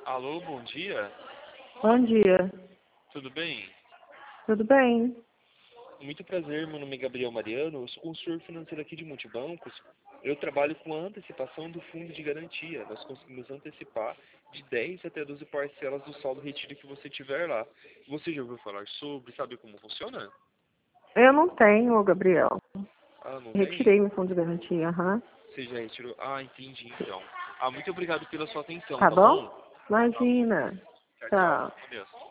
Alô, bom dia. Bom dia. Tudo bem? Tudo bem? Muito prazer, meu nome é Gabriel Mariano, eu sou consultor financeiro aqui de Multibancos. Eu trabalho com a antecipação do fundo de garantia. Nós conseguimos antecipar de 10 até 12 parcelas do saldo retiro que você tiver lá. Você já ouviu falar sobre, sabe como funciona? Eu não tenho, Gabriel. Ah, não tem? Retirei meu fundo de garantia, aham. Você já retirou? Ah, entendi então. Ah, muito obrigado pela sua atenção, Tá tá bom? bom? Imagina. Tchau, tchau. Tchau. Adeus.